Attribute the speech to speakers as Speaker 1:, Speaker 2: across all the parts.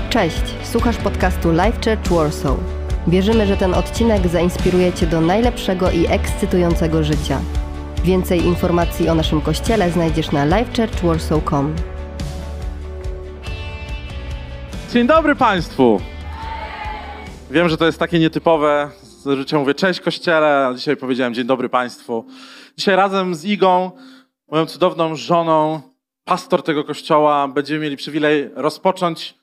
Speaker 1: Cześć, słuchasz podcastu Life Church Warsaw. Wierzymy, że ten odcinek zainspiruje Cię do najlepszego i ekscytującego życia. Więcej informacji o naszym kościele znajdziesz na lifechurchwarsaw.com.
Speaker 2: Dzień dobry Państwu! Wiem, że to jest takie nietypowe, że mówię cześć Kościele, a dzisiaj powiedziałem dzień dobry Państwu. Dzisiaj razem z Igą, moją cudowną żoną, pastor tego kościoła, będziemy mieli przywilej rozpocząć.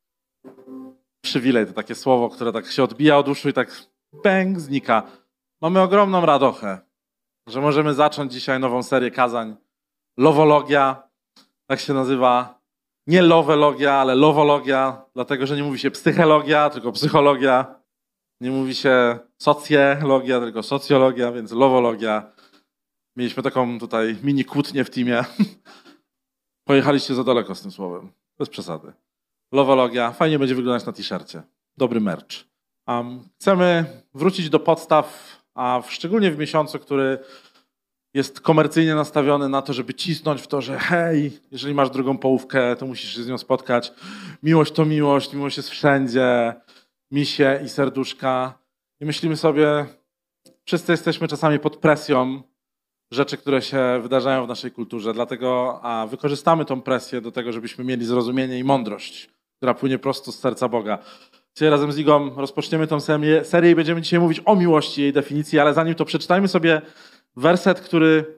Speaker 2: Przywilej to takie słowo, które tak się odbija od uszu i tak bang, znika. Mamy ogromną radochę, że możemy zacząć dzisiaj nową serię kazań. Lowologia, tak się nazywa. Nie lowologia, ale lowologia, dlatego że nie mówi się psychologia, tylko psychologia. Nie mówi się socjologia, tylko socjologia, więc lowologia. Mieliśmy taką tutaj mini kłótnię w teamie. Pojechaliście za daleko z tym słowem. Bez przesady. Lowologia. Fajnie będzie wyglądać na t-shircie. Dobry merch. Chcemy wrócić do podstaw, a szczególnie w miesiącu, który jest komercyjnie nastawiony na to, żeby cisnąć w to, że hej, jeżeli masz drugą połówkę, to musisz się z nią spotkać. Miłość to miłość, miłość jest wszędzie. Misie i serduszka. I myślimy sobie, wszyscy jesteśmy czasami pod presją rzeczy, które się wydarzają w naszej kulturze. Dlatego wykorzystamy tą presję do tego, żebyśmy mieli zrozumienie i mądrość, która płynie prosto z serca Boga. Dzisiaj razem z Igą rozpoczniemy tą serię i będziemy dzisiaj mówić o miłości, jej definicji, ale zanim to przeczytajmy sobie werset, który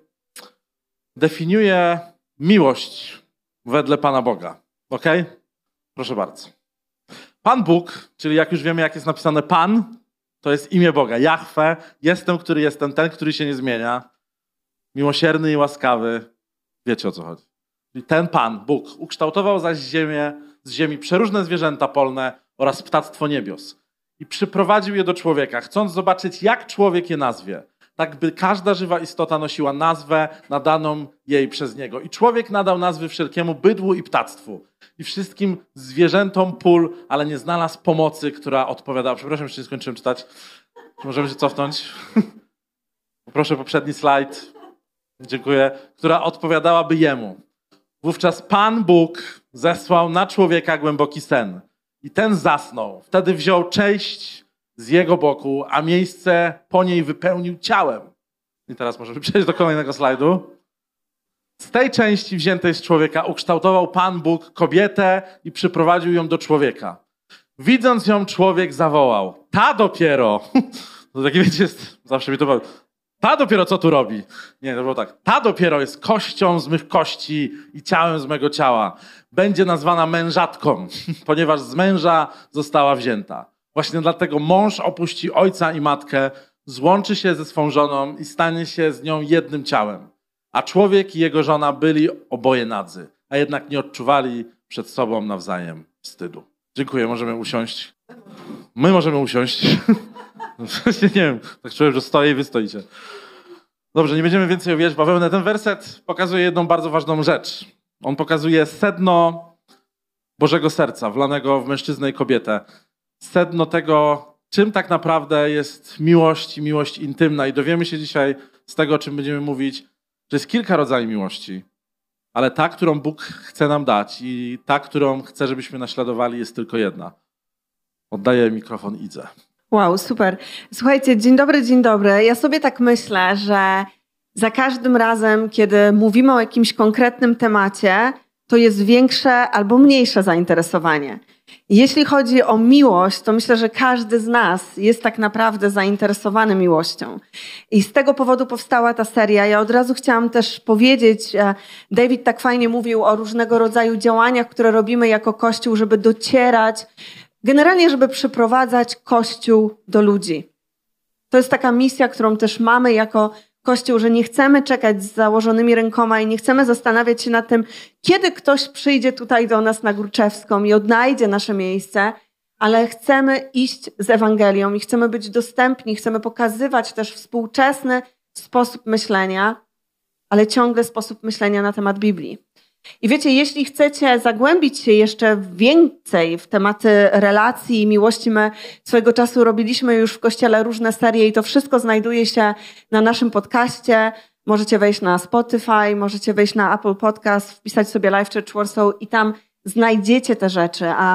Speaker 2: definiuje miłość wedle Pana Boga. Okej? Proszę bardzo. Pan Bóg, czyli jak już wiemy, jak jest napisane Pan, to jest imię Boga. Jahwe, jestem, który jestem, ten, który się nie zmienia. Miłosierny i łaskawy. Wiecie, o co chodzi. Czyli ten Pan, Bóg, ukształtował zaś ziemię, z ziemi przeróżne zwierzęta polne oraz ptactwo niebios. I przyprowadził je do człowieka, chcąc zobaczyć, jak człowiek je nazwie. Tak by każda żywa istota nosiła nazwę nadaną jej przez niego. I człowiek nadał nazwy wszelkiemu bydłu i ptactwu. I wszystkim zwierzętom pól, ale nie znalazł pomocy, która odpowiadała. Przepraszam, jeszcze nie skończyłem czytać. Czy możemy się cofnąć? Proszę poprzedni slajd. Dziękuję. Która odpowiadałaby jemu. Wówczas Pan Bóg zesłał na człowieka głęboki sen. I ten zasnął. Wtedy wziął część z jego boku, a miejsce po niej wypełnił ciałem. I teraz możemy przejść do kolejnego slajdu. Z tej części wziętej z człowieka ukształtował Pan Bóg kobietę i przyprowadził ją do człowieka. Widząc ją, człowiek zawołał. Ta dopiero, to takie wiecie, jest, zawsze mi to było, ta dopiero co tu robi? Nie, to było tak. Ta dopiero jest kością z mych kości i ciałem z mego ciała. Będzie nazwana mężatką, ponieważ z męża została wzięta. Właśnie dlatego mąż opuści ojca i matkę, złączy się ze swą żoną i stanie się z nią jednym ciałem. A człowiek i jego żona byli oboje nadzy, a jednak nie odczuwali przed sobą nawzajem wstydu. Dziękuję, możemy usiąść. My możemy usiąść. Nie wiem, tak czułem, że stoję i wy stoicie. Dobrze, nie będziemy więcej owijać bawełnę. Ten werset pokazuje jedną bardzo ważną rzecz. On pokazuje sedno Bożego serca, wlanego w mężczyznę i kobietę. Sedno tego, czym tak naprawdę jest miłość i miłość intymna. I dowiemy się dzisiaj z tego, o czym będziemy mówić, że jest kilka rodzajów miłości, ale ta, którą Bóg chce nam dać i ta, którą chce, żebyśmy naśladowali, jest tylko jedna. Oddaję mikrofon Idze.
Speaker 3: Wow, super. Słuchajcie, dzień dobry. Ja sobie tak myślę, że za każdym razem, kiedy mówimy o jakimś konkretnym temacie, to jest większe albo mniejsze zainteresowanie. Jeśli chodzi o miłość, to myślę, że każdy z nas jest tak naprawdę zainteresowany miłością. I z tego powodu powstała ta seria. Ja od razu chciałam też powiedzieć, David tak fajnie mówił o różnego rodzaju działaniach, które robimy jako Kościół, żeby docierać, generalnie żeby przyprowadzać Kościół do ludzi. To jest taka misja, którą też mamy jako Kościół, że nie chcemy czekać z założonymi rękoma i nie chcemy zastanawiać się nad tym, kiedy ktoś przyjdzie tutaj do nas na Górczewską i odnajdzie nasze miejsce, ale chcemy iść z Ewangelią i chcemy być dostępni, chcemy pokazywać też współczesny sposób myślenia, ale ciągle sposób myślenia na temat Biblii. I wiecie, jeśli chcecie zagłębić się jeszcze więcej w tematy relacji i miłości, my swego czasu robiliśmy już w Kościele różne serie i to wszystko znajduje się na naszym podcaście. Możecie wejść na Spotify, możecie wejść na Apple Podcast, wpisać sobie Life Church Warsaw i tam znajdziecie te rzeczy. A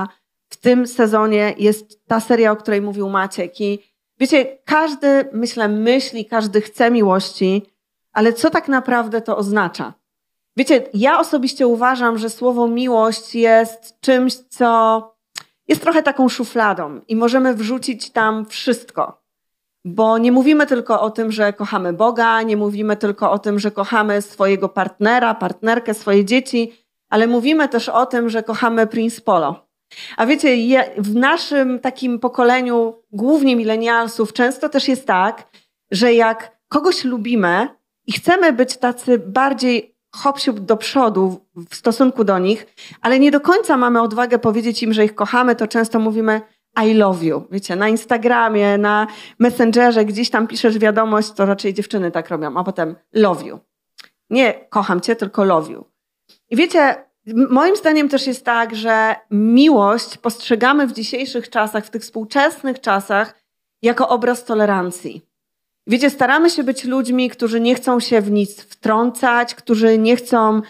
Speaker 3: w tym sezonie jest ta seria, o której mówił Maciek. I wiecie, każdy, myśli, każdy chce miłości, ale co tak naprawdę to oznacza? Wiecie, ja osobiście uważam, że słowo miłość jest czymś, co jest trochę taką szufladą i możemy wrzucić tam wszystko. Bo nie mówimy tylko o tym, że kochamy Boga, nie mówimy tylko o tym, że kochamy swojego partnera, partnerkę, swoje dzieci, ale mówimy też o tym, że kochamy Prince Polo. A wiecie, w naszym takim pokoleniu, głównie milenialsów, często też jest tak, że jak kogoś lubimy i chcemy być tacy bardziej hop-siup do przodu w stosunku do nich, ale nie do końca mamy odwagę powiedzieć im, że ich kochamy, to często mówimy I love you. Wiecie, na Instagramie, na Messengerze, gdzieś tam piszesz wiadomość, to raczej dziewczyny tak robią, a potem love you. Nie kocham cię, tylko love you. I wiecie, moim zdaniem też jest tak, że miłość postrzegamy w dzisiejszych czasach, w tych współczesnych czasach, jako obraz tolerancji. Wiecie, staramy się być ludźmi, którzy nie chcą się w nic wtrącać, którzy nie chcą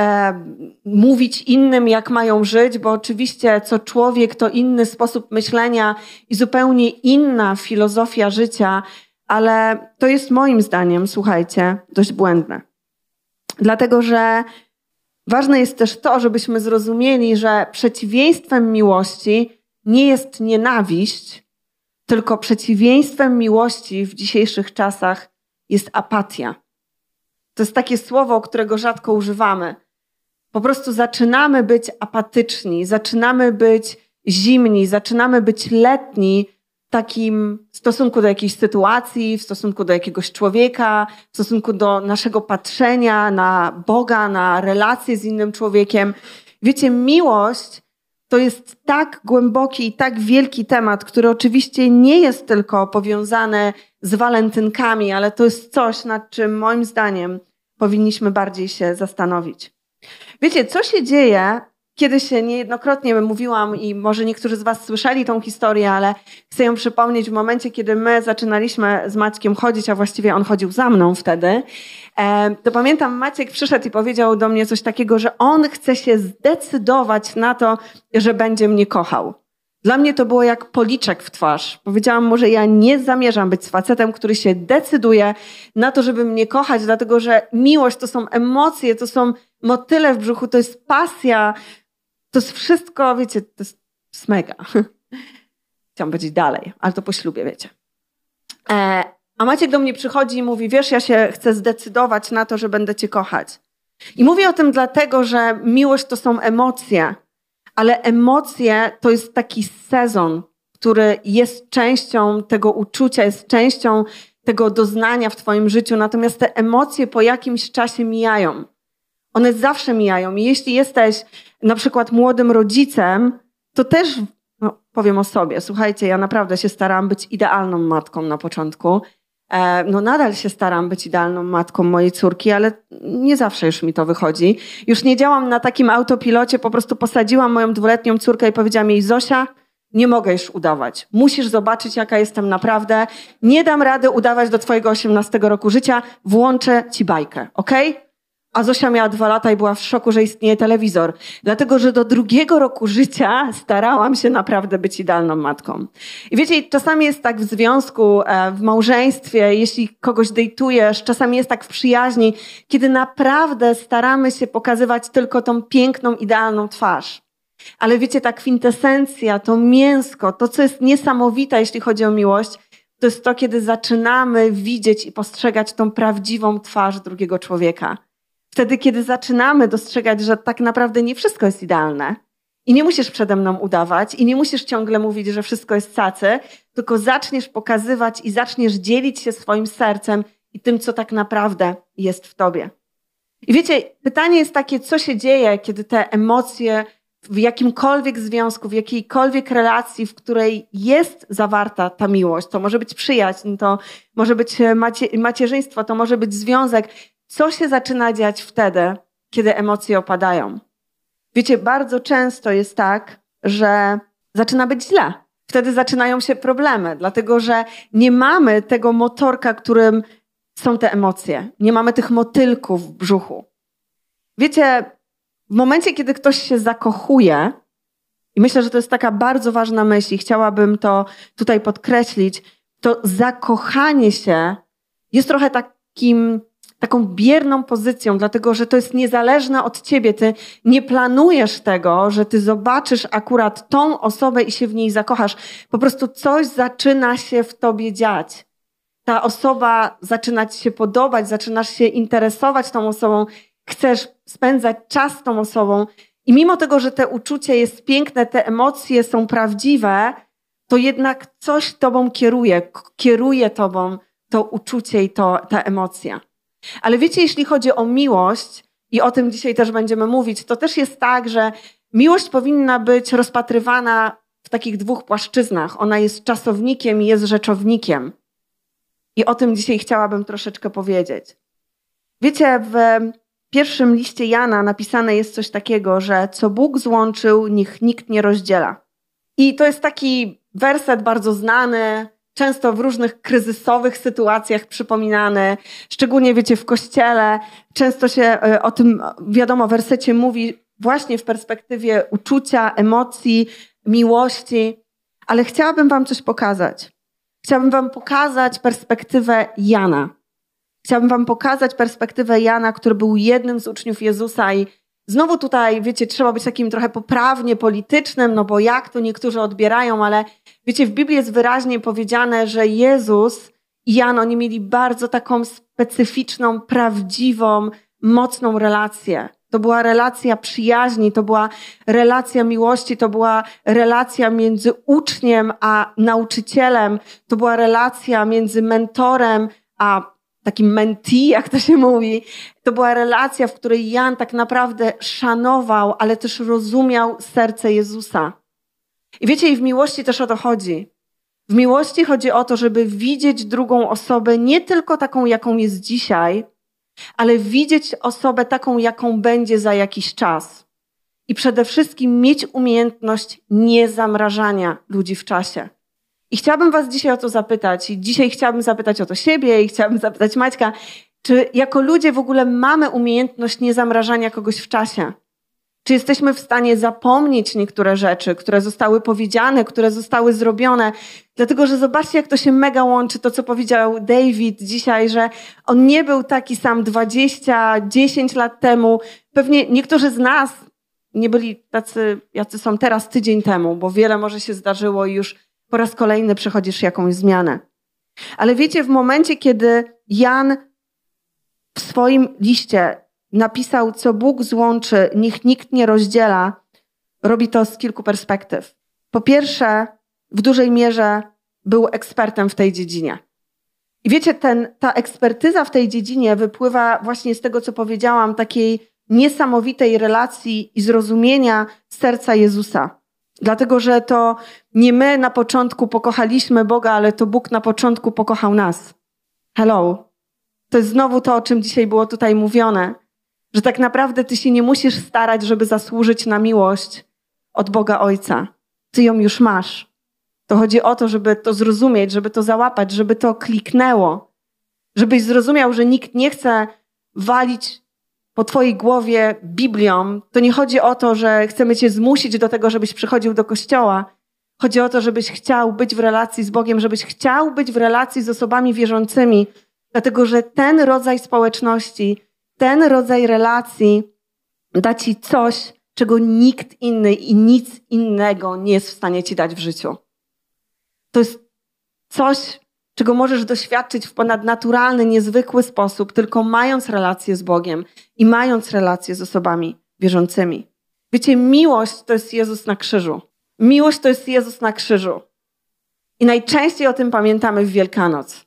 Speaker 3: mówić innym, jak mają żyć, bo oczywiście co człowiek to inny sposób myślenia i zupełnie inna filozofia życia, ale to jest moim zdaniem, słuchajcie, dość błędne. Dlatego, że ważne jest też to, żebyśmy zrozumieli, że przeciwieństwem miłości nie jest nienawiść, tylko przeciwieństwem miłości w dzisiejszych czasach jest apatia. To jest takie słowo, którego rzadko używamy. Po prostu zaczynamy być apatyczni, zaczynamy być zimni, zaczynamy być letni w takim stosunku do jakiejś sytuacji, w stosunku do jakiegoś człowieka, w stosunku do naszego patrzenia na Boga, na relacje z innym człowiekiem. Wiecie, miłość to jest tak głęboki i tak wielki temat, który oczywiście nie jest tylko powiązany z walentynkami, ale to jest coś, nad czym moim zdaniem powinniśmy bardziej się zastanowić. Wiecie, co się dzieje, kiedy się niejednokrotnie mówiłam i może niektórzy z was słyszeli tą historię, ale chcę ją przypomnieć w momencie, kiedy my zaczynaliśmy z Maćkiem chodzić, a właściwie on chodził za mną wtedy, to pamiętam, Maciek przyszedł i powiedział do mnie coś takiego, że on chce się zdecydować na to, że będzie mnie kochał. Dla mnie to było jak policzek w twarz. Powiedziałam mu, że ja nie zamierzam być z facetem, który się decyduje na to, żeby mnie kochać, dlatego że miłość to są emocje, to są motyle w brzuchu, to jest pasja, to jest wszystko, wiecie, to jest mega. Chciałam powiedzieć dalej, ale to po ślubie, wiecie. A Maciek do mnie przychodzi i mówi, wiesz, ja się chcę zdecydować na to, że będę cię kochać. I mówię o tym dlatego, że miłość to są emocje, ale emocje to jest taki sezon, który jest częścią tego uczucia, jest częścią tego doznania w twoim życiu, natomiast te emocje po jakimś czasie mijają. One zawsze mijają. I jeśli jesteś na przykład młodym rodzicem, to też powiem o sobie. Słuchajcie, ja naprawdę się starałam być idealną matką na początku. Nadal się staram być idealną matką mojej córki, ale nie zawsze już mi to wychodzi. Już nie działam na takim autopilocie, po prostu posadziłam moją 2-letnią córkę i powiedziałam jej, Zosia, nie mogę już udawać. Musisz zobaczyć, jaka jestem naprawdę. Nie dam rady udawać do twojego 18 roku życia. Włączę ci bajkę, okej? A Zosia miała 2 lata i była w szoku, że istnieje telewizor. Dlatego, że do 2 roku życia starałam się naprawdę być idealną matką. I wiecie, czasami jest tak w związku, w małżeństwie, jeśli kogoś dejtujesz, czasami jest tak w przyjaźni, kiedy naprawdę staramy się pokazywać tylko tą piękną, idealną twarz. Ale wiecie, ta kwintesencja, to mięsko, to co jest niesamowite, jeśli chodzi o miłość, to jest to, kiedy zaczynamy widzieć i postrzegać tą prawdziwą twarz drugiego człowieka. Wtedy, kiedy zaczynamy dostrzegać, że tak naprawdę nie wszystko jest idealne i nie musisz przede mną udawać i nie musisz ciągle mówić, że wszystko jest cacy, tylko zaczniesz pokazywać i zaczniesz dzielić się swoim sercem i tym, co tak naprawdę jest w tobie. I wiecie, pytanie jest takie, co się dzieje, kiedy te emocje w jakimkolwiek związku, w jakiejkolwiek relacji, w której jest zawarta ta miłość, to może być przyjaźń, to może być macierzyństwo, to może być związek. Co się zaczyna dziać wtedy, kiedy emocje opadają? Wiecie, bardzo często jest tak, że zaczyna być źle. Wtedy zaczynają się problemy, dlatego że nie mamy tego motorka, którym są te emocje. Nie mamy tych motylków w brzuchu. Wiecie, w momencie, kiedy ktoś się zakochuje, I myślę, że to jest taka bardzo ważna myśl i chciałabym to tutaj podkreślić. To zakochanie się jest trochę taką bierną pozycją, dlatego że to jest niezależne od ciebie. Ty nie planujesz tego, że ty zobaczysz akurat tą osobę i się w niej zakochasz. Po prostu coś zaczyna się w tobie dziać. Ta osoba zaczyna ci się podobać, zaczynasz się interesować tą osobą, chcesz spędzać czas z tą osobą i mimo tego, że te uczucie jest piękne, te emocje są prawdziwe, to jednak coś tobą kieruje tobą to uczucie i ta emocja. Ale wiecie, jeśli chodzi o miłość, i o tym dzisiaj też będziemy mówić, to też jest tak, że miłość powinna być rozpatrywana w takich dwóch płaszczyznach. Ona jest czasownikiem i jest rzeczownikiem. I o tym dzisiaj chciałabym troszeczkę powiedzieć. Wiecie, w pierwszym liście Jana napisane jest coś takiego, że co Bóg złączył, niech nikt nie rozdziela. I to jest taki werset bardzo znany, często w różnych kryzysowych sytuacjach przypominany, szczególnie wiecie w kościele. Często się o tym, wiadomo, wersecie mówi właśnie w perspektywie uczucia, emocji, miłości. Ale chciałabym wam coś pokazać. Chciałabym wam pokazać perspektywę Jana. Chciałabym wam pokazać perspektywę Jana, który był jednym z uczniów Jezusa i znowu tutaj, wiecie, trzeba być takim trochę poprawnie politycznym, no bo jak to niektórzy odbierają, ale wiecie, w Biblii jest wyraźnie powiedziane, że Jezus i Jan, oni mieli bardzo taką specyficzną, prawdziwą, mocną relację. To była relacja przyjaźni, to była relacja miłości, to była relacja między uczniem a nauczycielem, to była relacja między mentorem a takim mentee, jak to się mówi. To była relacja, w której Jan tak naprawdę szanował, ale też rozumiał serce Jezusa. I wiecie, i w miłości też o to chodzi. W miłości chodzi o to, żeby widzieć drugą osobę nie tylko taką, jaką jest dzisiaj, ale widzieć osobę taką, jaką będzie za jakiś czas. I przede wszystkim mieć umiejętność niezamrażania ludzi w czasie. I chciałabym was dzisiaj o to zapytać. I dzisiaj chciałabym zapytać o to siebie i chciałabym zapytać Maćka, czy jako ludzie w ogóle mamy umiejętność niezamrażania kogoś w czasie? Czy jesteśmy w stanie zapomnieć niektóre rzeczy, które zostały powiedziane, które zostały zrobione? Dlatego, że zobaczcie, jak to się mega łączy, to co powiedział David dzisiaj, że on nie był taki sam 20, 10 lat temu. Pewnie niektórzy z nas nie byli tacy, jacy są teraz tydzień temu, bo wiele może się zdarzyło i już po raz kolejny przechodzisz jakąś zmianę. Ale wiecie, w momencie, kiedy Jan w swoim liście napisał, co Bóg złączy, niech nikt nie rozdziela, robi to z kilku perspektyw. Po pierwsze, w dużej mierze był ekspertem w tej dziedzinie. I wiecie, ta ekspertyza w tej dziedzinie wypływa właśnie z tego, co powiedziałam, takiej niesamowitej relacji i zrozumienia serca Jezusa. Dlatego, że to nie my na początku pokochaliśmy Boga, ale to Bóg na początku pokochał nas. Hello. To jest znowu to, o czym dzisiaj było tutaj mówione. Że tak naprawdę ty się nie musisz starać, żeby zasłużyć na miłość od Boga Ojca. Ty ją już masz. To chodzi o to, żeby to zrozumieć, żeby to załapać, żeby to kliknęło. Żebyś zrozumiał, że nikt nie chce walić po twojej głowie Biblią. To nie chodzi o to, że chcemy cię zmusić do tego, żebyś przychodził do kościoła. Chodzi o to, żebyś chciał być w relacji z Bogiem, żebyś chciał być w relacji z osobami wierzącymi. Dlatego, że ten rodzaj społeczności, ten rodzaj relacji da ci coś, czego nikt inny i nic innego nie jest w stanie ci dać w życiu. To jest coś, czego możesz doświadczyć w ponadnaturalny, niezwykły sposób, tylko mając relację z Bogiem i mając relację z osobami wierzącymi. Wiecie, miłość to jest Jezus na krzyżu. Miłość to jest Jezus na krzyżu. I najczęściej o tym pamiętamy w Wielkanoc.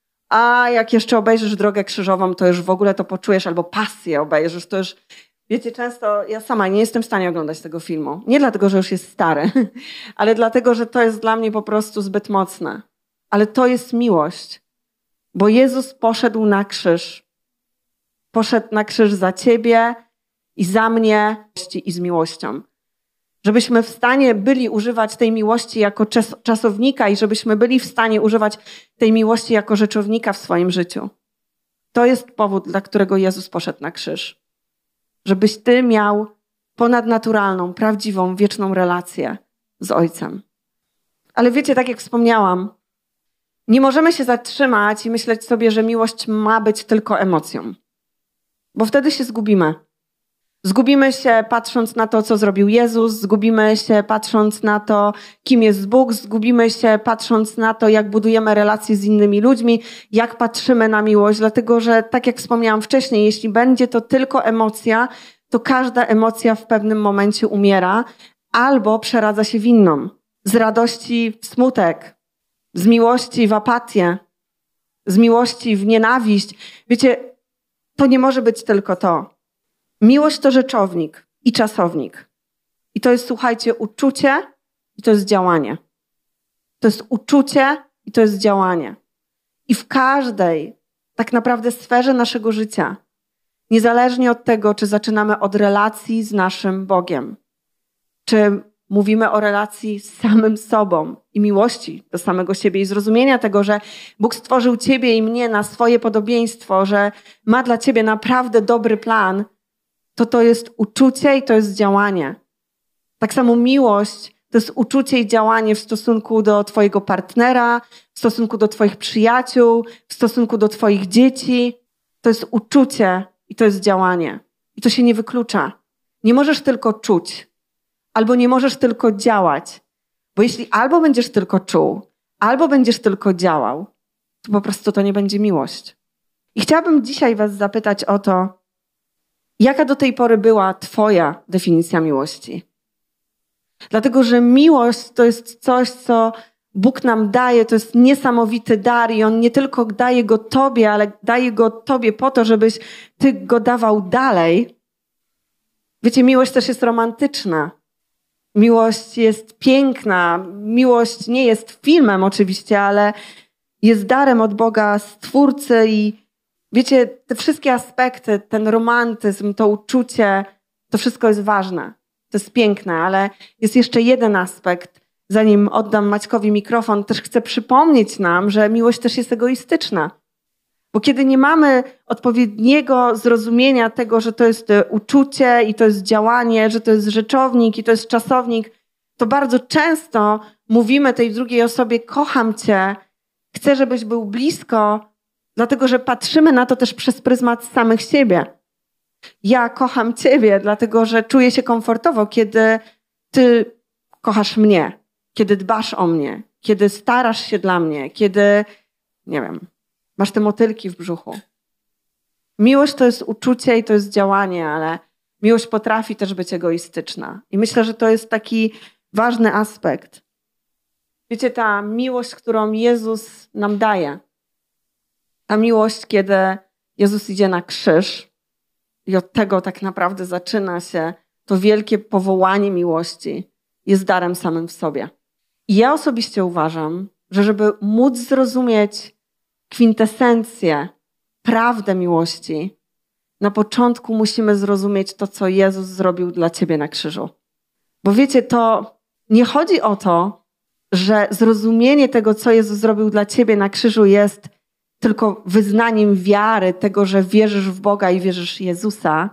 Speaker 3: A jak jeszcze obejrzysz Drogę Krzyżową, to już w ogóle to poczujesz, albo Pasję obejrzysz, to już, wiecie, często ja sama nie jestem w stanie oglądać tego filmu. Nie dlatego, że już jest stary, ale dlatego, że to jest dla mnie po prostu zbyt mocne. Ale to jest miłość, bo Jezus poszedł na krzyż. Poszedł na krzyż za ciebie i za mnie i z miłością. Żebyśmy w stanie byli używać tej miłości jako czasownika i żebyśmy byli w stanie używać tej miłości jako rzeczownika w swoim życiu. To jest powód, dla którego Jezus poszedł na krzyż. Żebyś ty miał ponadnaturalną, prawdziwą, wieczną relację z Ojcem. Ale wiecie, tak jak wspomniałam, nie możemy się zatrzymać i myśleć sobie, że miłość ma być tylko emocją. Bo wtedy się zgubimy. Zgubimy się patrząc na to, co zrobił Jezus, zgubimy się patrząc na to, kim jest Bóg, zgubimy się patrząc na to, jak budujemy relacje z innymi ludźmi, jak patrzymy na miłość, dlatego że, tak jak wspomniałam wcześniej, jeśli będzie to tylko emocja, to każda emocja w pewnym momencie umiera albo przeradza się w inną. Z radości w smutek, z miłości w apatię, z miłości w nienawiść. Wiecie, to nie może być tylko to. Miłość to rzeczownik i czasownik. I to jest, słuchajcie, uczucie i to jest działanie. To jest uczucie i to jest działanie. I w każdej tak naprawdę sferze naszego życia, niezależnie od tego, czy zaczynamy od relacji z naszym Bogiem, czy mówimy o relacji z samym sobą i miłości do samego siebie i zrozumienia tego, że Bóg stworzył ciebie i mnie na swoje podobieństwo, że ma dla ciebie naprawdę dobry plan, to jest uczucie i to jest działanie. Tak samo miłość to jest uczucie i działanie w stosunku do twojego partnera, w stosunku do twoich przyjaciół, w stosunku do twoich dzieci. To jest uczucie i to jest działanie. I to się nie wyklucza. Nie możesz tylko czuć, albo nie możesz tylko działać. Bo jeśli albo będziesz tylko czuł, albo będziesz tylko działał, to po prostu to nie będzie miłość. I chciałabym dzisiaj was zapytać o to, jaka do tej pory była twoja definicja miłości? Dlatego, że miłość to jest coś, co Bóg nam daje, to jest niesamowity dar i On nie tylko daje go tobie, ale daje go tobie po to, żebyś ty go dawał dalej. Wiecie, miłość też jest romantyczna. Miłość jest piękna. Miłość nie jest filmem oczywiście, ale jest darem od Boga, Stwórcy i wiecie, te wszystkie aspekty, ten romantyzm, to uczucie, to wszystko jest ważne. To jest piękne, ale jest jeszcze jeden aspekt. Zanim oddam Maćkowi mikrofon, też chcę przypomnieć nam, że miłość też jest egoistyczna. Bo kiedy nie mamy odpowiedniego zrozumienia tego, że to jest uczucie i to jest działanie, że to jest rzeczownik i to jest czasownik, to bardzo często mówimy tej drugiej osobie: kocham cię, chcę, żebyś był blisko, dlatego że patrzymy na to też przez pryzmat samych siebie. Ja kocham ciebie, dlatego że czuję się komfortowo, kiedy ty kochasz mnie, kiedy dbasz o mnie, kiedy starasz się dla mnie, kiedy, nie wiem, masz te motylki w brzuchu. Miłość to jest uczucie i to jest działanie, ale miłość potrafi też być egoistyczna. I myślę, że to jest taki ważny aspekt. Wiecie, ta miłość, którą Jezus nam daje, ta miłość, kiedy Jezus idzie na krzyż i od tego tak naprawdę zaczyna się to wielkie powołanie miłości, jest darem samym w sobie. I ja osobiście uważam, że żeby móc zrozumieć kwintesencję, prawdę miłości, na początku musimy zrozumieć to, co Jezus zrobił dla ciebie na krzyżu. Bo wiecie, to nie chodzi o to, że zrozumienie tego, co Jezus zrobił dla ciebie na krzyżu, jest tylko wyznaniem wiary, tego, że wierzysz w Boga i wierzysz w Jezusa,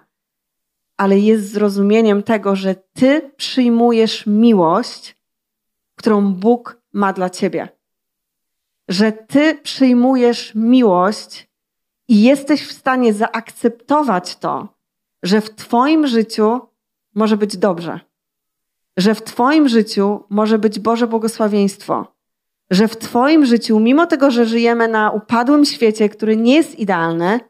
Speaker 3: ale jest zrozumieniem tego, że ty przyjmujesz miłość, którą Bóg ma dla ciebie. Że ty przyjmujesz miłość i jesteś w stanie zaakceptować to, że w twoim życiu może być dobrze. Że w twoim życiu może być Boże błogosławieństwo. Że w twoim życiu, mimo tego, że żyjemy na upadłym świecie, który nie jest idealny,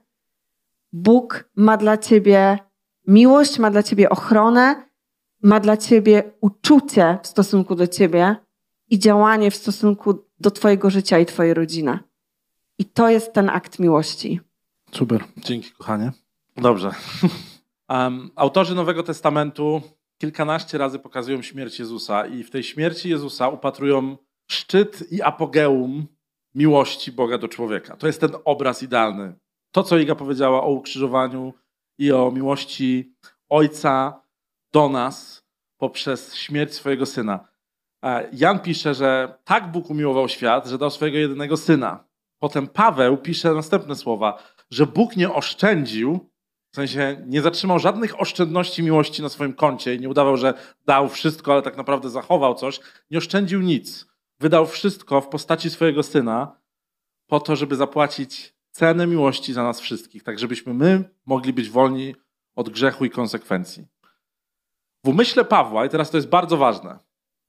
Speaker 3: Bóg ma dla ciebie miłość, ma dla ciebie ochronę, ma dla ciebie uczucie w stosunku do ciebie i działanie w stosunku do twojego życia i twojej rodziny. I to jest ten akt miłości.
Speaker 2: Super, dzięki kochanie. Dobrze. Autorzy Nowego Testamentu kilkanaście razy pokazują śmierć Jezusa i w tej śmierci Jezusa upatrują szczyt i apogeum miłości Boga do człowieka. To jest ten obraz idealny. To, co Iga powiedziała o ukrzyżowaniu i o miłości Ojca do nas poprzez śmierć swojego Syna. Jan pisze, że tak Bóg umiłował świat, że dał swojego jedynego Syna. Potem Paweł pisze następne słowa, że Bóg nie oszczędził W sensie nie zatrzymał żadnych oszczędności miłości na swoim koncie i nie udawał, że dał wszystko, ale tak naprawdę zachował coś. Nie oszczędził nic. Wydał wszystko w postaci swojego Syna po to, żeby zapłacić cenę miłości za nas wszystkich, tak żebyśmy my mogli być wolni od grzechu i konsekwencji. W umyśle Pawła, i teraz to jest bardzo ważne,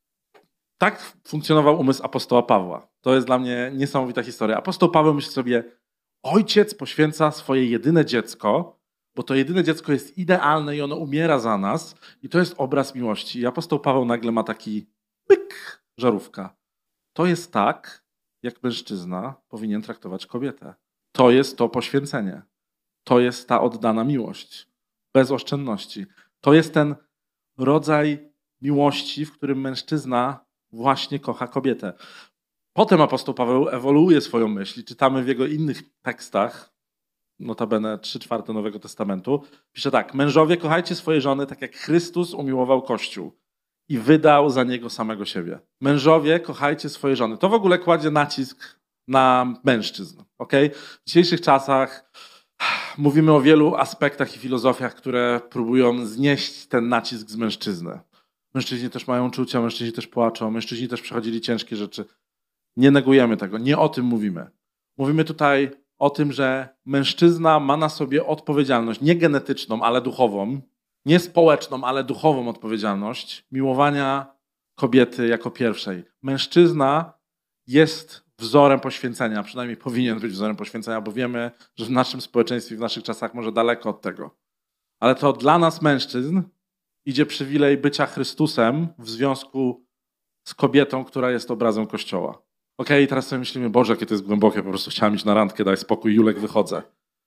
Speaker 2: tak funkcjonował umysł apostoła Pawła. To jest dla mnie niesamowita historia. Apostoł Paweł myśli sobie, ojciec poświęca swoje jedyne dziecko, bo to jedyne dziecko jest idealne i ono umiera za nas i to jest obraz miłości. I apostoł Paweł nagle ma taki pyk, żarówka. To jest tak, jak mężczyzna powinien traktować kobietę. To jest to poświęcenie. To jest ta oddana miłość. Bez oszczędności. To jest ten rodzaj miłości, w którym mężczyzna właśnie kocha kobietę. Potem apostoł Paweł ewoluuje swoją myśl i czytamy w jego innych tekstach, notabene 3/4 Nowego Testamentu, pisze tak: mężowie, kochajcie swoje żony tak jak Chrystus umiłował Kościół i wydał za niego samego siebie. Mężowie, kochajcie swoje żony. To w ogóle kładzie nacisk na mężczyzn. Okay? W dzisiejszych czasach mówimy o wielu aspektach i filozofiach, które próbują znieść ten nacisk z mężczyzny. Mężczyźni też mają uczucia, mężczyźni też płaczą, mężczyźni też przechodzili ciężkie rzeczy. Nie negujemy tego, nie o tym mówimy. Mówimy tutaj o tym, że mężczyzna ma na sobie odpowiedzialność, nie genetyczną, ale duchową, nie społeczną, ale duchową odpowiedzialność miłowania kobiety jako pierwszej. Mężczyzna jest wzorem poświęcenia, przynajmniej powinien być wzorem poświęcenia, bo wiemy, że w naszym społeczeństwie, w naszych czasach może daleko od tego. Ale to dla nas mężczyzn idzie przywilej bycia Chrystusem w związku z kobietą, która jest obrazem Kościoła. Okej, teraz sobie myślimy, Boże, jakie to jest głębokie, po prostu chciałem iść na randkę, daj spokój, Julek, wychodzę.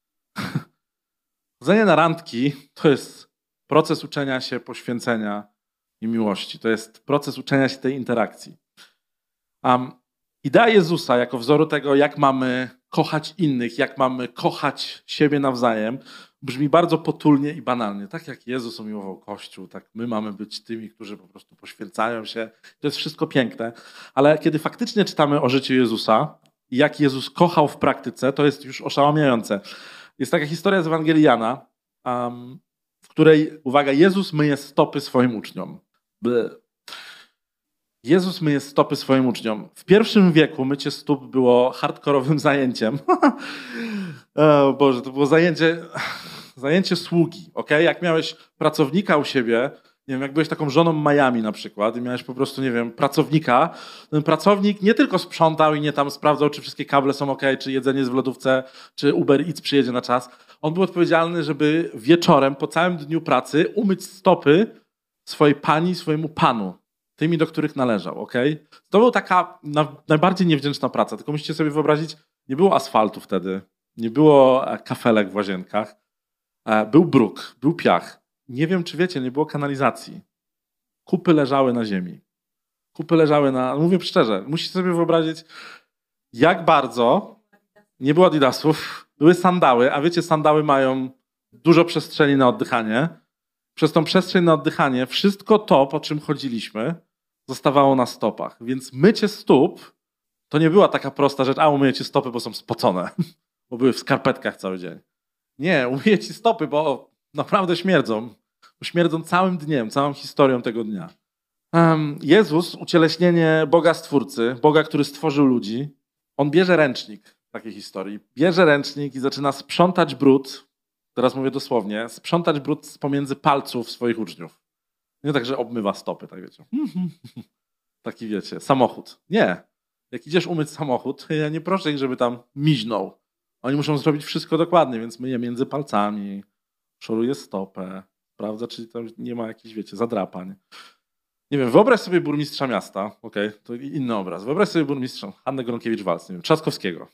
Speaker 2: Chodzenie na randki to jest proces uczenia się poświęcenia i miłości. To jest proces uczenia się tej interakcji. Idea Jezusa jako wzoru tego, jak mamy kochać innych, jak mamy kochać siebie nawzajem, brzmi bardzo potulnie i banalnie. Tak jak Jezus umiłował Kościół, tak my mamy być tymi, którzy po prostu poświęcają się. To jest wszystko piękne. Ale kiedy faktycznie czytamy o życiu Jezusa i jak Jezus kochał w praktyce, to jest już oszałamiające. Jest taka historia z Ewangelii Jana, w której, uwaga, Jezus myje stopy swoim uczniom. Jezus myje stopy swoim uczniom. W pierwszym wieku mycie stóp było hardkorowym zajęciem. O Boże, to było zajęcie sługi. Okay? Jak miałeś pracownika u siebie, nie wiem, jak byłeś taką żoną Miami na przykład i miałeś po prostu, nie wiem, pracownika, ten pracownik nie tylko sprzątał i nie tam sprawdzał, czy wszystkie kable są ok, czy jedzenie jest w lodówce, czy Uber Eats przyjedzie na czas. On był odpowiedzialny, żeby wieczorem, po całym dniu pracy umyć stopy swojej pani, swojemu panu. Tymi, do których należał, okej? To była taka najbardziej niewdzięczna praca. Tylko musicie sobie wyobrazić, nie było asfaltu wtedy, nie było kafelek w łazienkach, był bruk, był piach. Nie wiem, czy wiecie, nie było kanalizacji. Kupy leżały na ziemi. Kupy leżały mówię szczerze, musicie sobie wyobrazić, jak bardzo nie było Adidasów, były sandały, a wiecie, sandały mają dużo przestrzeni na oddychanie. Przez tą przestrzeń na oddychanie wszystko to, po czym chodziliśmy, zostawało na stopach. Więc mycie stóp to nie była taka prosta rzecz, umyję stopy, bo są spocone, bo były w skarpetkach cały dzień. Nie, umyję ci stopy, bo naprawdę śmierdzą. Bo śmierdzą całym dniem, całą historią tego dnia. Jezus, ucieleśnienie Boga Stwórcy, Boga, który stworzył ludzi, on bierze ręcznik w takiej historii. Bierze ręcznik i zaczyna sprzątać brud, teraz mówię dosłownie, sprzątać brud z pomiędzy palców swoich uczniów. Nie tak, że obmywa stopy, tak wiecie. Taki wiecie, samochód. Nie. Jak idziesz umyć samochód, ja nie proszę ich, żeby tam miźnął. Oni muszą zrobić wszystko dokładnie, więc myję między palcami, szoruję stopę, sprawdza, czy tam nie ma jakichś, wiecie, zadrapań. Nie wiem, wyobraź sobie burmistrza miasta, okej, to inny obraz. Wyobraź sobie burmistrza, Hannę Gronkiewicz-Waltz, nie wiem, Trzaskowskiego.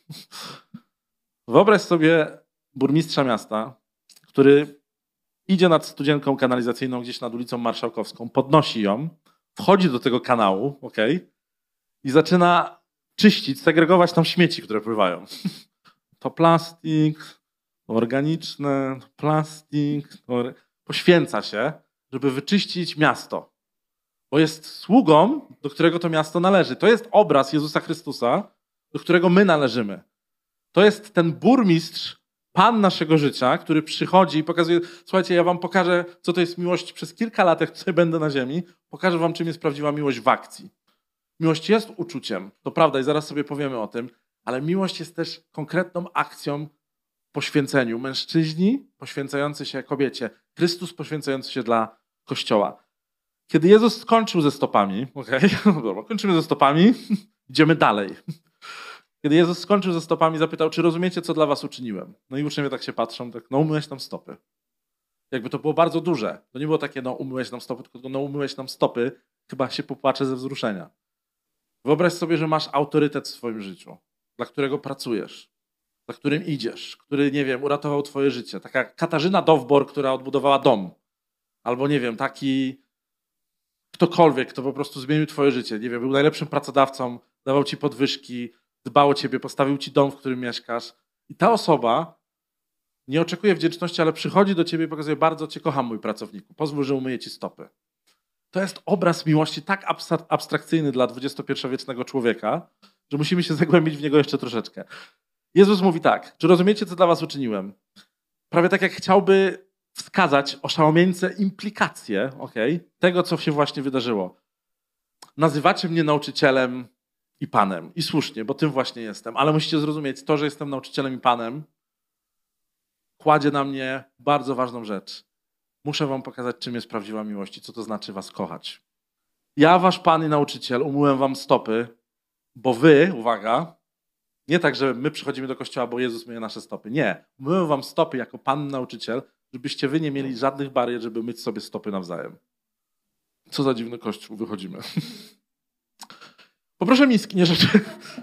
Speaker 2: Wyobraź sobie burmistrza miasta, który idzie nad studzienką kanalizacyjną gdzieś nad ulicą Marszałkowską, podnosi ją, wchodzi do tego kanału, okej, i zaczyna czyścić, segregować tam śmieci, które pływają. To plastik, to organiczne, to plastik, poświęca się, żeby wyczyścić miasto. Bo jest sługą, do którego to miasto należy. To jest obraz Jezusa Chrystusa, do którego my należymy. To jest ten burmistrz Pan naszego życia, który przychodzi i pokazuje, słuchajcie, ja wam pokażę, co to jest miłość przez kilka lat, jak tutaj będę na ziemi, pokażę wam, czym jest prawdziwa miłość w akcji. Miłość jest uczuciem, to prawda i zaraz sobie powiemy o tym, ale miłość jest też konkretną akcją w poświęceniu. Mężczyźni poświęcający się kobiecie, Chrystus poświęcający się dla Kościoła. Kiedy Jezus skończył ze stopami, dobra, kończymy ze stopami, idziemy dalej. Kiedy Jezus skończył ze stopami, zapytał, czy rozumiecie, co dla was uczyniłem? No i uczniowie tak się patrzą, tak, no umyłeś nam stopy. Jakby to było bardzo duże. To nie było takie, no umyłeś nam stopy, tylko no umyłeś nam stopy, chyba się popłaczę ze wzruszenia. Wyobraź sobie, że masz autorytet w swoim życiu, dla którego pracujesz, za którym idziesz, który, nie wiem, uratował twoje życie. Taka Katarzyna Dowbor, która odbudowała dom. Albo, nie wiem, taki ktokolwiek, kto po prostu zmienił twoje życie. Nie wiem, był najlepszym pracodawcą, dawał ci podwyżki, dbał o ciebie, postawił ci dom, w którym mieszkasz. I ta osoba nie oczekuje wdzięczności, ale przychodzi do ciebie i pokazuje, bardzo cię kocham, mój pracowniku, pozwól, że umyję ci stopy. To jest obraz miłości tak abstrakcyjny dla XXI-wiecznego człowieka, że musimy się zagłębić w niego jeszcze troszeczkę. Jezus mówi tak, czy rozumiecie, co dla was uczyniłem? Prawie tak jak chciałby wskazać oszałamieńce implikacje tego, co się właśnie wydarzyło. Nazywacie mnie nauczycielem i Panem. I słusznie, bo tym właśnie jestem. Ale musicie zrozumieć, to, że jestem nauczycielem i Panem, kładzie na mnie bardzo ważną rzecz. Muszę wam pokazać, czym jest prawdziwa miłość i co to znaczy was kochać. Ja, wasz Pan i nauczyciel, umyłem wam stopy, bo wy, uwaga, nie tak, że my przychodzimy do kościoła, bo Jezus myje nasze stopy. Nie. Umyłem wam stopy jako Pan nauczyciel, żebyście wy nie mieli żadnych barier, żeby myć sobie stopy nawzajem. Co za dziwny kościół, wychodzimy. Poproszę miski, nie rzeczy.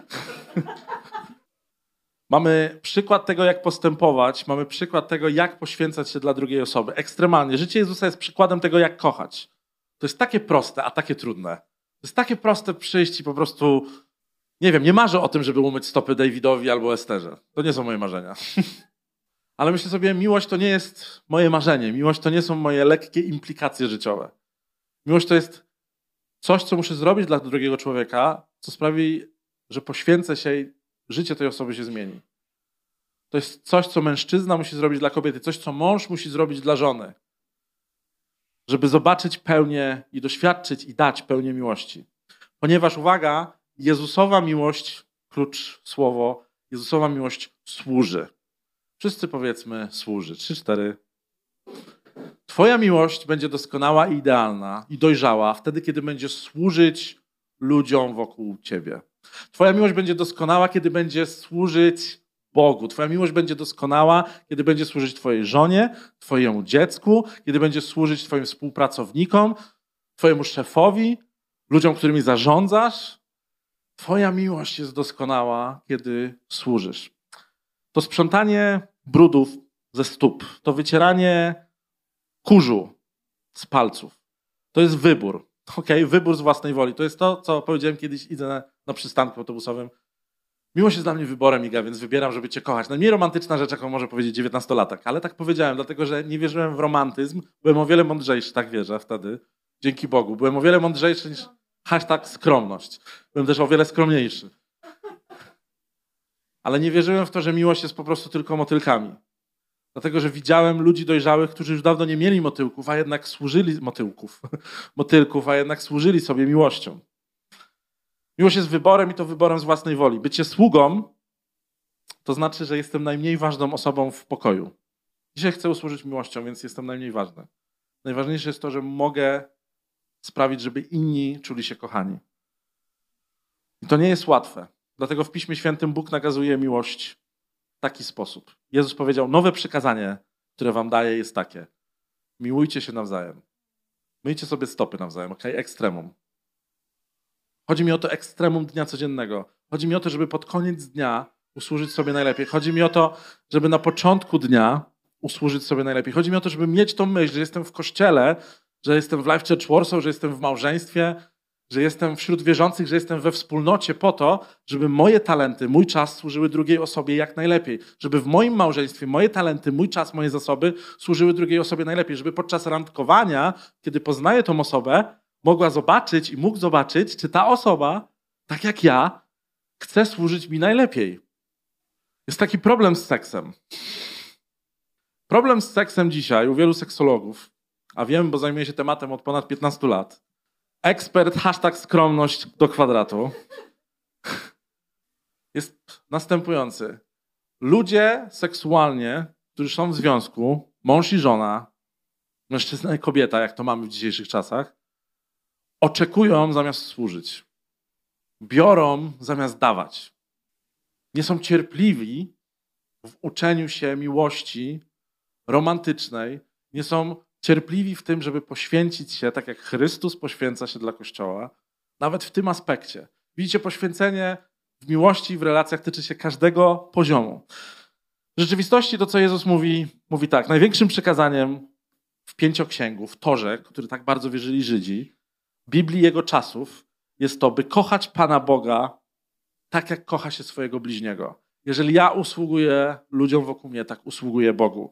Speaker 2: Mamy przykład tego, jak postępować, mamy przykład tego, jak poświęcać się dla drugiej osoby. Ekstremalnie. Życie Jezusa jest przykładem tego, jak kochać. To jest takie proste, a takie trudne. To jest takie proste przyjść i po prostu, nie wiem, nie marzę o tym, żeby umyć stopy Davidowi albo Esterze. To nie są moje marzenia. Ale myślę sobie, miłość to nie jest moje marzenie. Miłość to nie są moje lekkie implikacje życiowe. Miłość to jest coś, co muszę zrobić dla drugiego człowieka, co sprawi, że poświęcę się i życie tej osoby się zmieni. To jest coś, co mężczyzna musi zrobić dla kobiety, coś, co mąż musi zrobić dla żony, żeby zobaczyć pełnię i doświadczyć i dać pełnię miłości. Ponieważ, uwaga, Jezusowa miłość, klucz słowo, Jezusowa miłość służy. Wszyscy powiedzmy służy. 3, 4. Twoja miłość będzie doskonała i idealna i dojrzała wtedy, kiedy będzie służyć ludziom wokół ciebie. Twoja miłość będzie doskonała, kiedy będzie służyć Bogu. Twoja miłość będzie doskonała, kiedy będzie służyć twojej żonie, twojemu dziecku, kiedy będzie służyć twoim współpracownikom, twojemu szefowi, ludziom, którymi zarządzasz. Twoja miłość jest doskonała, kiedy służysz. To sprzątanie brudów ze stóp, to wycieranie kurzu z palców. To jest wybór. Wybór z własnej woli. To jest to, co powiedziałem kiedyś, idę na przystanku autobusowym. Miłość jest dla mnie wyborem, Iga, więc wybieram, żeby cię kochać. Najmniej romantyczna rzecz, jaką może powiedzieć 19-latek. Ale tak powiedziałem, dlatego że nie wierzyłem w romantyzm. Byłem o wiele mądrzejszy, tak wierzę wtedy. Dzięki Bogu. Byłem o wiele mądrzejszy niż #skromność. Byłem też o wiele skromniejszy. Ale nie wierzyłem w to, że miłość jest po prostu tylko motylkami. Dlatego, że widziałem ludzi dojrzałych, którzy już dawno nie mieli motylków, a jednak służyli motylków, a jednak służyli sobie miłością. Miłość jest wyborem i to wyborem z własnej woli. Bycie sługą to znaczy, że jestem najmniej ważną osobą w pokoju. Dzisiaj chcę usłużyć miłością, więc jestem najmniej ważny. Najważniejsze jest to, że mogę sprawić, żeby inni czuli się kochani. I to nie jest łatwe. Dlatego w Piśmie Świętym Bóg nakazuje miłość w taki sposób. Jezus powiedział, nowe przykazanie, które wam daję, jest takie. Miłujcie się nawzajem. Myjcie sobie stopy nawzajem, ekstremum. Chodzi mi o to ekstremum dnia codziennego. Chodzi mi o to, żeby pod koniec dnia usłużyć sobie najlepiej. Chodzi mi o to, żeby na początku dnia usłużyć sobie najlepiej. Chodzi mi o to, żeby mieć tą myśl, że jestem w kościele, że jestem w Life Church Warsaw, że jestem w małżeństwie, że jestem wśród wierzących, że jestem we wspólnocie po to, żeby moje talenty, mój czas służyły drugiej osobie jak najlepiej. Żeby w moim małżeństwie moje talenty, mój czas, moje zasoby służyły drugiej osobie najlepiej. Żeby podczas randkowania, kiedy poznaję tą osobę, mogła zobaczyć i mógł zobaczyć, czy ta osoba, tak jak ja, chce służyć mi najlepiej. Jest taki problem z seksem. Problem z seksem dzisiaj u wielu seksologów, a wiem, bo zajmuję się tematem od ponad 15 lat, ekspert #skromność do kwadratu, jest następujący. Ludzie seksualnie, którzy są w związku, mąż i żona, mężczyzna i kobieta, jak to mamy w dzisiejszych czasach, oczekują zamiast służyć. Biorą zamiast dawać. Nie są cierpliwi w uczeniu się miłości romantycznej. Nie są cierpliwi w tym, żeby poświęcić się, tak jak Chrystus poświęca się dla Kościoła, nawet w tym aspekcie. Widzicie, poświęcenie w miłości i w relacjach tyczy się każdego poziomu. W rzeczywistości to, co Jezus mówi tak. Największym przekazaniem w Pięcioksięgu, w Torze, który tak bardzo wierzyli Żydzi, Biblii jego czasów, jest to, by kochać Pana Boga tak, jak kocha się swojego bliźniego. Jeżeli ja usługuję ludziom wokół mnie, tak usługuję Bogu.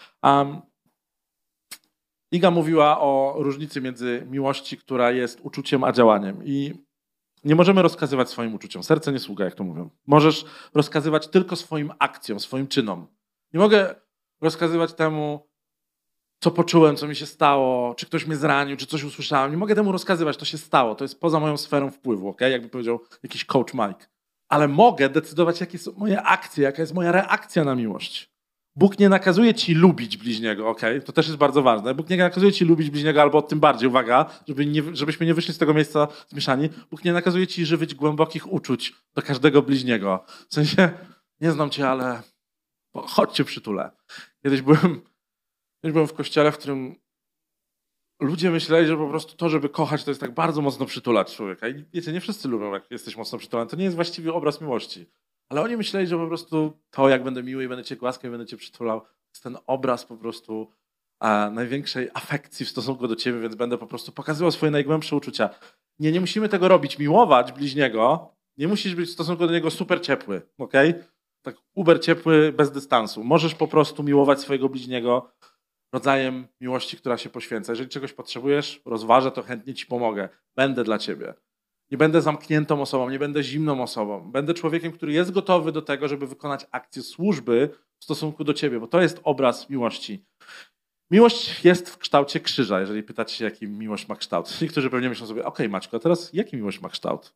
Speaker 2: Iga mówiła o różnicy między miłości, która jest uczuciem, a działaniem. I nie możemy rozkazywać swoim uczuciom. Serce nie sługa, jak to mówią. Możesz rozkazywać tylko swoim akcjom, swoim czynom. Nie mogę rozkazywać temu, co poczułem, co mi się stało, czy ktoś mnie zranił, czy coś usłyszałem. Nie mogę temu rozkazywać, to się stało. To jest poza moją sferą wpływu, okay? Jakby powiedział jakiś coach Mike. Ale mogę decydować, jakie są moje akcje, jaka jest moja reakcja na miłość. Bóg nie nakazuje ci lubić bliźniego, okay? To też jest bardzo ważne. Bóg nie nakazuje ci lubić bliźniego, albo tym bardziej, uwaga, żebyśmy nie wyszli z tego miejsca zmieszani. Bóg nie nakazuje ci żywić głębokich uczuć do każdego bliźniego. W sensie, nie znam cię, ale chodźcie przytulę. Kiedyś byłem w kościele, w którym ludzie myśleli, że po prostu to, żeby kochać, to jest tak bardzo mocno przytulać człowieka. I wiecie, nie wszyscy lubią, jak jesteś mocno przytulany. To nie jest właściwy obraz miłości. Ale oni myśleli, że po prostu to, jak będę miły i będę cię głaskał i będę cię przytulał, to jest ten obraz po prostu największej afekcji w stosunku do ciebie, więc będę po prostu pokazywał swoje najgłębsze uczucia. Nie musimy tego robić. Miłować bliźniego, nie musisz być w stosunku do niego super ciepły, okej? Tak uber ciepły, bez dystansu. Możesz po prostu miłować swojego bliźniego rodzajem miłości, która się poświęca. Jeżeli czegoś potrzebujesz, rozważę, to chętnie ci pomogę. Będę dla ciebie. Nie będę zamkniętą osobą, nie będę zimną osobą. Będę człowiekiem, który jest gotowy do tego, żeby wykonać akcję służby w stosunku do ciebie, bo to jest obraz miłości. Miłość jest w kształcie krzyża, jeżeli pytacie się, jaki miłość ma kształt. Niektórzy pewnie myślą sobie, okej, Maćko, a teraz jaki miłość ma kształt?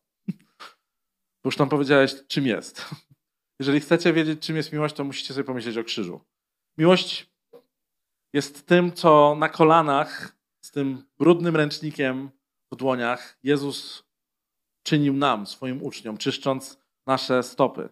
Speaker 2: Bo już tam powiedziałeś, czym jest. Jeżeli chcecie wiedzieć, czym jest miłość, to musicie sobie pomyśleć o krzyżu. Miłość jest tym, co na kolanach, z tym brudnym ręcznikiem w dłoniach Jezus czynił nam, swoim uczniom, czyszcząc nasze stopy.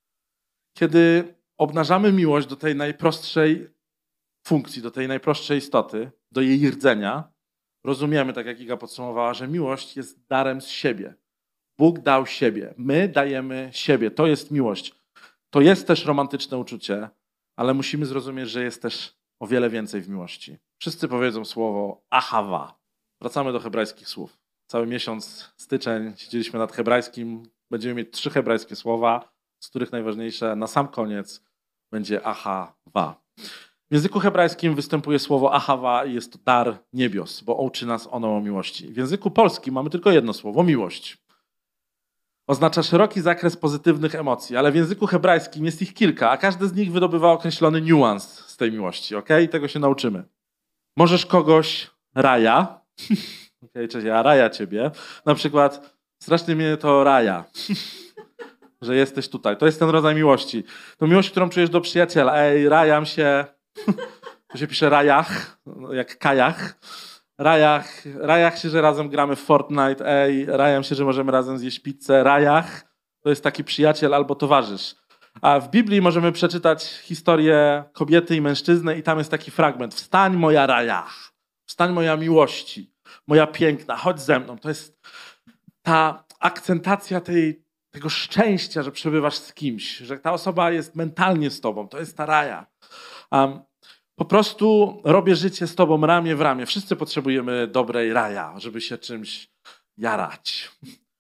Speaker 2: Kiedy obnażamy miłość do tej najprostszej funkcji, do tej najprostszej istoty, do jej rdzenia, rozumiemy, tak jak Iga podsumowała, że miłość jest darem z siebie. Bóg dał siebie. My dajemy siebie. To jest miłość. To jest też romantyczne uczucie, ale musimy zrozumieć, że jest też o wiele więcej w miłości. Wszyscy powiedzą słowo ahava. Wracamy do hebrajskich słów. Cały miesiąc, styczeń, siedzieliśmy nad hebrajskim. Będziemy mieć 3 hebrajskie słowa, z których najważniejsze na sam koniec będzie ahava. W języku hebrajskim występuje słowo ahava i jest to dar niebios, bo uczy nas ono o miłości. W języku polskim mamy tylko jedno słowo, miłość. Oznacza szeroki zakres pozytywnych emocji, ale w języku hebrajskim jest ich kilka, a każdy z nich wydobywa określony niuans z tej miłości, okej? I tego się nauczymy. Możesz kogoś raja, cześć, ja raja ciebie, na przykład strasznie mnie to raja, że jesteś tutaj. To jest ten rodzaj miłości. To miłość, którą czujesz do przyjaciela. Ej, rajam się, to się pisze rajach, jak kajach. Rajach się, że razem gramy w Fortnite, rajam się, że możemy razem zjeść pizzę. Rajach to jest taki przyjaciel albo towarzysz. A w Biblii możemy przeczytać historię kobiety i mężczyzny i tam jest taki fragment. Wstań moja rajach, wstań moja miłości, moja piękna, chodź ze mną. To jest ta akcentacja tego szczęścia, że przebywasz z kimś, że ta osoba jest mentalnie z tobą. To jest ta raja. Po prostu robię życie z tobą ramię w ramię. Wszyscy potrzebujemy dobrej raja, żeby się czymś jarać.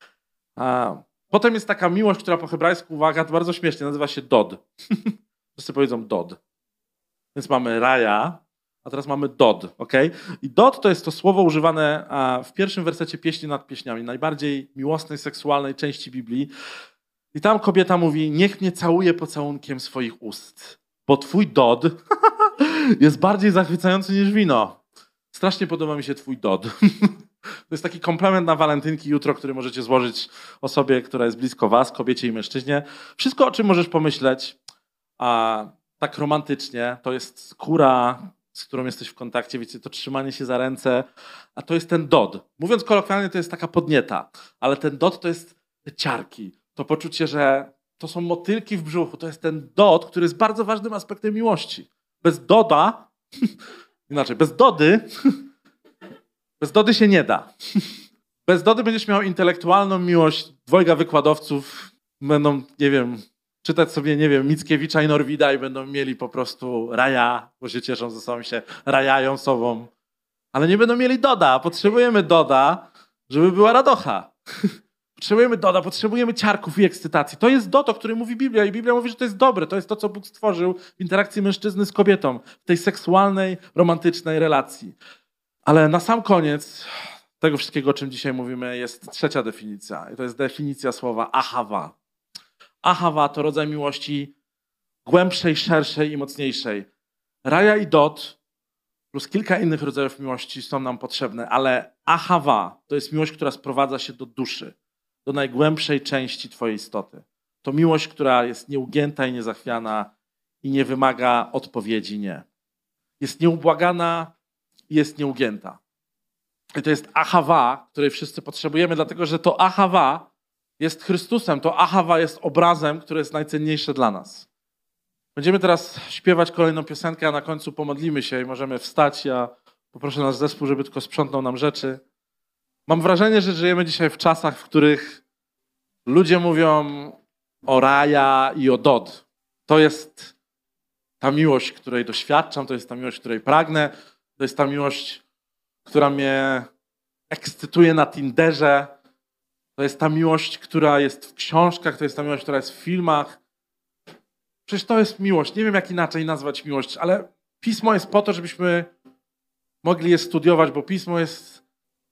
Speaker 2: Potem jest taka miłość, która po hebrajsku, uwaga, to bardzo śmiesznie, nazywa się dod. Wszyscy powiedzą dod. Więc mamy raja, a teraz mamy dod, okej? I dod to jest to słowo używane w pierwszym wersecie Pieśni nad pieśniami, najbardziej miłosnej, seksualnej części Biblii. I tam kobieta mówi, niech mnie całuje pocałunkiem swoich ust, bo twój dod jest bardziej zachwycający niż wino. Strasznie podoba mi się twój Dodd. To jest taki komplement na walentynki jutro, który możecie złożyć osobie, która jest blisko was, kobiecie i mężczyźnie. Wszystko, o czym możesz pomyśleć, a tak romantycznie, to jest skóra, z którą jesteś w kontakcie, wiecie, to trzymanie się za ręce, a to jest ten Dodd. Mówiąc kolokwialnie, to jest taka podnieta, ale ten Dodd to jest te ciarki, to poczucie, że to są motylki w brzuchu, to jest ten Dodd, który jest bardzo ważnym aspektem miłości. Bez Dodda, inaczej, bez Dody się nie da. Bez Dody będziesz miał intelektualną miłość, dwojga wykładowców będą, nie wiem, czytać sobie, nie wiem, Mickiewicza i Norwida i będą mieli po prostu raja, bo się cieszą ze sobą, się rajają sobą. Ale nie będą mieli Doda. Potrzebujemy Doda, żeby była radocha. Potrzebujemy Doda, potrzebujemy ciarków i ekscytacji. To jest Dod, o którym mówi Biblia i Biblia mówi, że to jest dobre. To jest to, co Bóg stworzył w interakcji mężczyzny z kobietą, w tej seksualnej, romantycznej relacji. Ale na sam koniec tego wszystkiego, o czym dzisiaj mówimy, jest trzecia definicja. I to jest definicja słowa ahawa. Ahawa to rodzaj miłości głębszej, szerszej i mocniejszej. Raja i Dod plus kilka innych rodzajów miłości są nam potrzebne, ale ahawa to jest miłość, która sprowadza się do duszy, do najgłębszej części twojej istoty. To miłość, która jest nieugięta i niezachwiana i nie wymaga odpowiedzi nie. Jest nieubłagana i jest nieugięta. I to jest ahawa, której wszyscy potrzebujemy, dlatego że to ahawa jest Chrystusem, to ahawa jest obrazem, który jest najcenniejszy dla nas. Będziemy teraz śpiewać kolejną piosenkę, a na końcu pomodlimy się i możemy wstać. Ja poproszę nasz zespół, żeby tylko sprzątnął nam rzeczy. Mam wrażenie, że żyjemy dzisiaj w czasach, w których ludzie mówią o raja i o Dodd. To jest ta miłość, której doświadczam, to jest ta miłość, której pragnę, to jest ta miłość, która mnie ekscytuje na Tinderze, to jest ta miłość, która jest w książkach, to jest ta miłość, która jest w filmach. Przecież to jest miłość. Nie wiem, jak inaczej nazwać miłość, ale Pismo jest po to, żebyśmy mogli je studiować, bo Pismo jest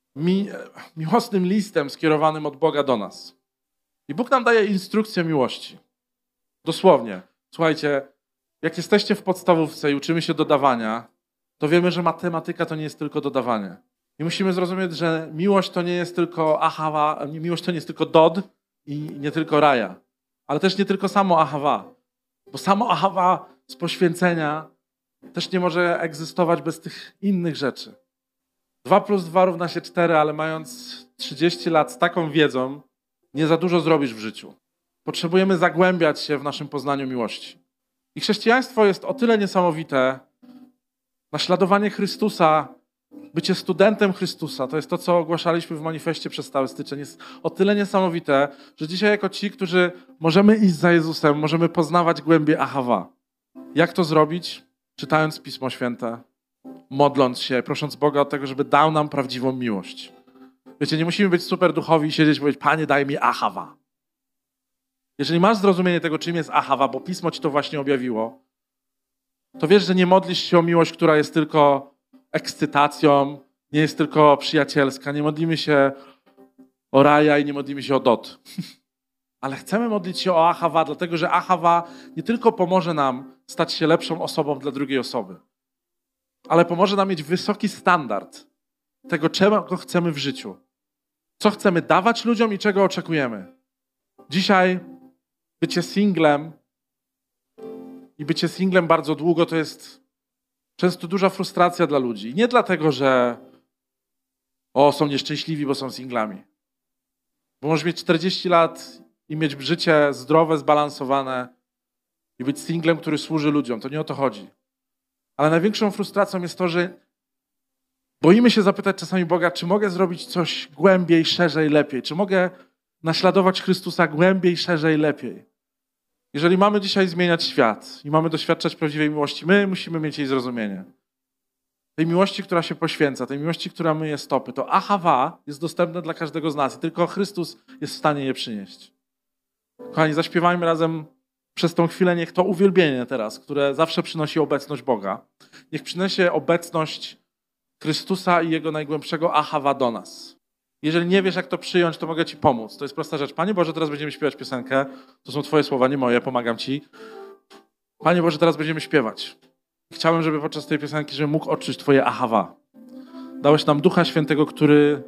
Speaker 2: miłosnym listem skierowanym od Boga do nas. I Bóg nam daje instrukcję miłości. Dosłownie. Słuchajcie, jak jesteście w podstawówce i uczymy się dodawania, to wiemy, że matematyka to nie jest tylko dodawanie. I musimy zrozumieć, że miłość to nie jest tylko ahawa, miłość to nie jest tylko Dodd i nie tylko raja, ale też nie tylko samo ahawa. Bo samo ahawa z poświęcenia też nie może egzystować bez tych innych rzeczy. 2 + 2 równa się 4, ale mając 30 lat z taką wiedzą, nie za dużo zrobisz w życiu. Potrzebujemy zagłębiać się w naszym poznaniu miłości. I chrześcijaństwo jest o tyle niesamowite, naśladowanie Chrystusa, bycie studentem Chrystusa, to jest to, co ogłaszaliśmy w manifestie przez cały styczeń, jest o tyle niesamowite, że dzisiaj jako ci, którzy możemy iść za Jezusem, możemy poznawać głębię ahawa. Jak to zrobić? Czytając Pismo Święte, modląc się, prosząc Boga o tego, żeby dał nam prawdziwą miłość. Wiecie, nie musimy być super duchowi i siedzieć i powiedzieć, Panie, daj mi ahawa. Jeżeli masz zrozumienie tego, czym jest ahawa, bo Pismo ci to właśnie objawiło, to wiesz, że nie modlisz się o miłość, która jest tylko ekscytacją, nie jest tylko przyjacielska. Nie modlimy się o raja i nie modlimy się o Dodd. Ale chcemy modlić się o ahawa, dlatego że ahawa nie tylko pomoże nam stać się lepszą osobą dla drugiej osoby, ale pomoże nam mieć wysoki standard tego, czego chcemy w życiu. Co chcemy dawać ludziom i czego oczekujemy. Dzisiaj bycie singlem i bycie singlem bardzo długo to jest często duża frustracja dla ludzi. Nie dlatego, że są nieszczęśliwi, bo są singlami. Bo możesz mieć 40 lat i mieć życie zdrowe, zbalansowane i być singlem, który służy ludziom. To nie o to chodzi. Ale największą frustracją jest to, że boimy się zapytać czasami Boga, czy mogę zrobić coś głębiej, szerzej, lepiej. Czy mogę naśladować Chrystusa głębiej, szerzej, lepiej. Jeżeli mamy dzisiaj zmieniać świat i mamy doświadczać prawdziwej miłości, my musimy mieć jej zrozumienie. Tej miłości, która się poświęca, tej miłości, która myje stopy, to ahawa jest dostępne dla każdego z nas i tylko Chrystus jest w stanie je przynieść. Kochani, zaśpiewajmy razem przez tą chwilę, niech to uwielbienie teraz, które zawsze przynosi obecność Boga, niech przyniesie obecność Chrystusa i Jego najgłębszego ahawa do nas. Jeżeli nie wiesz, jak to przyjąć, to mogę Ci pomóc. To jest prosta rzecz. Panie Boże, teraz będziemy śpiewać piosenkę. To są Twoje słowa, nie moje, pomagam Ci. Panie Boże, teraz będziemy śpiewać. Chciałem, żeby podczas tej piosenki, żeby mógł odczuć twoje ahawa. Dałeś nam Ducha Świętego, który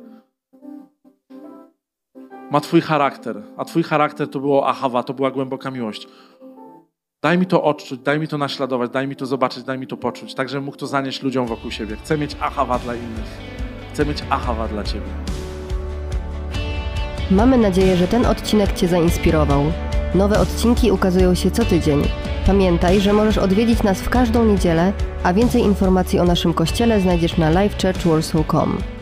Speaker 2: ma twój charakter, a twój charakter to było ahawa, to była głęboka miłość. Daj mi to odczuć, daj mi to naśladować, daj mi to zobaczyć, daj mi to poczuć, tak żebym mógł to zanieść ludziom wokół siebie. Chcę mieć ahawa dla innych. Chcę mieć ahawa dla ciebie.
Speaker 1: Mamy nadzieję, że ten odcinek cię zainspirował. Nowe odcinki ukazują się co tydzień. Pamiętaj, że możesz odwiedzić nas w każdą niedzielę, a więcej informacji o naszym kościele znajdziesz na lifechurchwarsaw.com.